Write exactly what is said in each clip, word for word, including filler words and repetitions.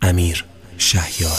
امیر شهیار.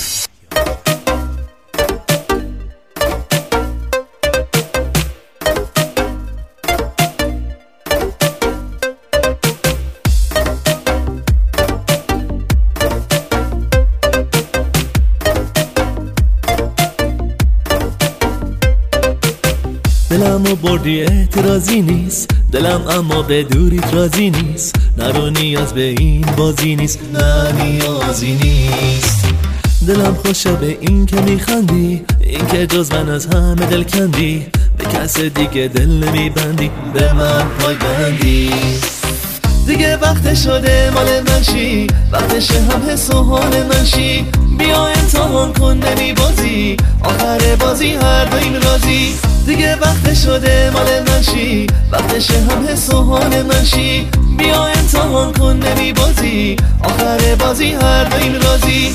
دلم و بردی اعتراضی نیست، دلم اما به دوریت راضی نیست. نرو نیاز به این بازی نیست، نه نیازی نیست. دلم خوشه به این که میخندی، این که جز من از همه دل کندی. به کس دیگه دل نمیبندی، به من پای بندی. دیگه وقت شده مال من شی، وقتش هم حس و حال من شی. بیا امتحان کن نمیبازی، آخر بازی هر دویم راضی. دیگه وقت شده مال من شی، وقتش هم حس و حال من شی. بیا امتحان کن نمیبازی، آخر بازی هر دویم راضی.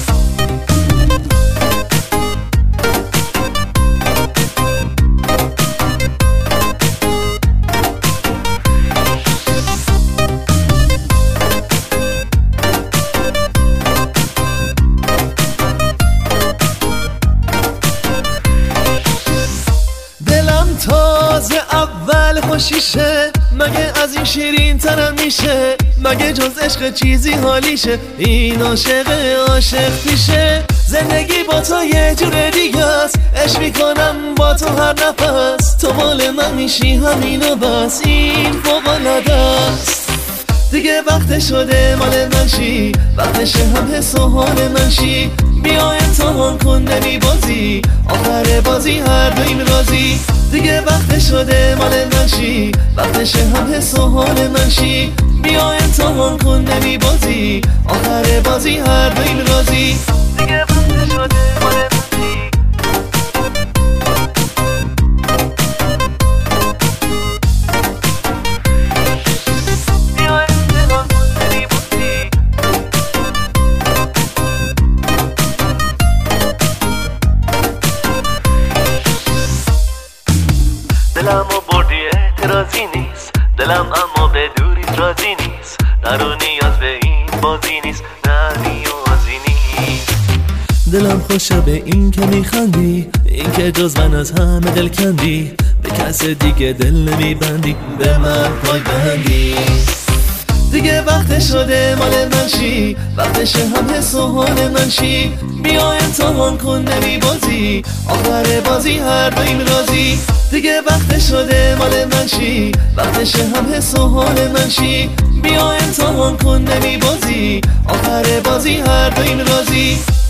تازه اول خوشیشه، مگه از این شیرین ترم میشه؟ مگه جز عشق چیزی حالیشه؟ این عاشق عاشق پیشه. زندگی با تو یه جور دیگه است، عشق میکنم با تو هر نفس. تو مال من میشی همینو بس، این فوق‌العاده است. دیگه وقت شده مال من شی، وقتش هم حس و حال من شی. بیا امتحان کن نمیبازی، آخر بازی هر دویم راضی. دیگه وقت شده مال من شی، وقتش هم حس و حال من شی. بیا امتحان کن نمیبازی، آخر بازی هر دویم راضی. دیگه وقت شده مال من شی. بیا امتحان کن نمیبازی. دلم و بردی اعتراضی نیست، دلم اما به دوریت راضی نیست. نرو نیاز به این بازی نیست، نه نیازی نیست. دلم خوشه به این که میخندی، این که جز من از همه دل کندی. به کس دیگه دل نمیبندی، به من پای بندی. دیگه وقت شده مال من شی، وقتش هم حس و حال من شی. بیا امتحان کن نمیبازی، آخر بازی هر دویم راضی. دیگه وقت شده مال من شی، وقتش هم حس و حال من شی. بیا امتحان کن نمیبازی، آخر بازی هر دویم راضی.